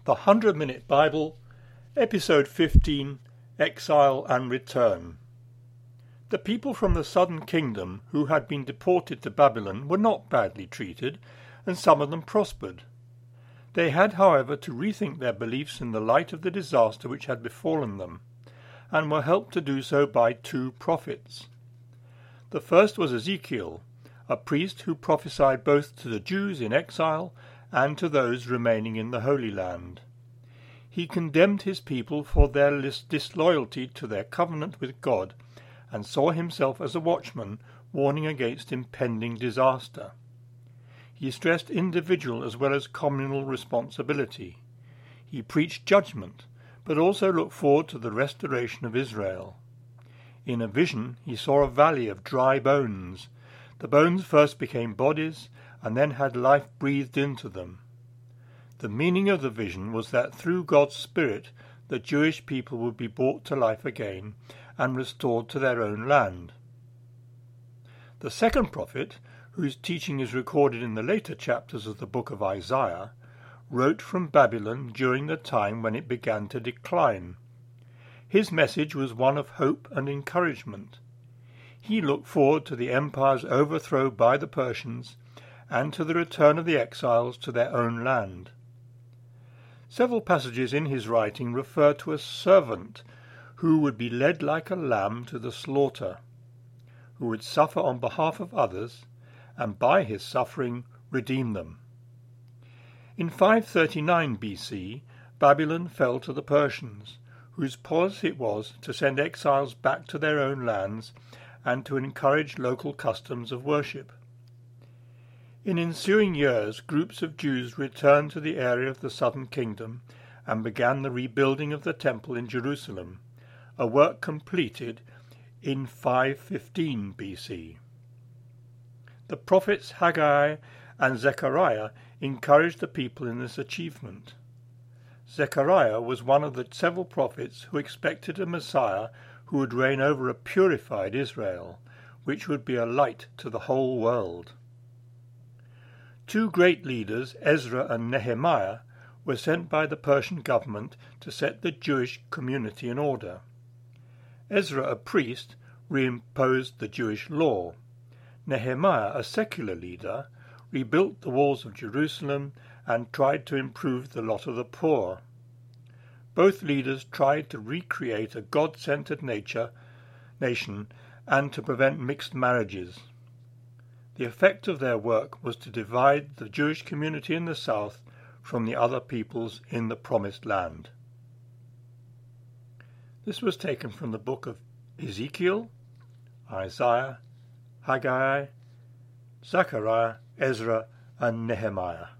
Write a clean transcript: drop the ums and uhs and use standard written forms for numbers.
The 100-Minute Bible, Episode 15, Exile and Return. The people from the southern kingdom who had been deported to Babylon were not badly treated, and some of them prospered. They had, however, to rethink their beliefs in the light of the disaster which had befallen them, and were helped to do so by two prophets. The first was Ezekiel, a priest who prophesied both to the Jews in exile and to those remaining in the Holy Land. He condemned his people for their disloyalty to their covenant with God, and saw himself as a watchman warning against impending disaster. He stressed individual as well as communal responsibility. He preached judgment, but also looked forward to the restoration of Israel. In a vision he saw a valley of dry bones. The bones first became bodies, and then had life breathed into them. The meaning of the vision was that through God's Spirit the Jewish people would be brought to life again and restored to their own land. The second prophet, whose teaching is recorded in the later chapters of the book of Isaiah, wrote from Babylon during the time when it began to decline. His message was one of hope and encouragement. He looked forward to the empire's overthrow by the Persians and to the return of the exiles to their own land. Several passages in his writing refer to a servant who would be led like a lamb to the slaughter, who would suffer on behalf of others, and by his suffering redeem them. In 539 BC, Babylon fell to the Persians, whose policy it was to send exiles back to their own lands and to encourage local customs of worship. In ensuing years, groups of Jews returned to the area of the southern kingdom and began the rebuilding of the temple in Jerusalem, a work completed in 515 BC. The prophets Haggai and Zechariah encouraged the people in this achievement. Zechariah was one of the several prophets who expected a Messiah who would reign over a purified Israel, which would be a light to the whole world. Two great leaders, Ezra and Nehemiah, were sent by the Persian government to set the Jewish community in order. Ezra, a priest, reimposed the Jewish law. Nehemiah, a secular leader, rebuilt the walls of Jerusalem and tried to improve the lot of the poor. Both leaders tried to recreate a God-centered nation and to prevent mixed marriages. The effect of their work was to divide the Jewish community in the south from the other peoples in the Promised Land. This was taken from the book of Ezekiel, Isaiah, Haggai, Zechariah, Ezra, and Nehemiah.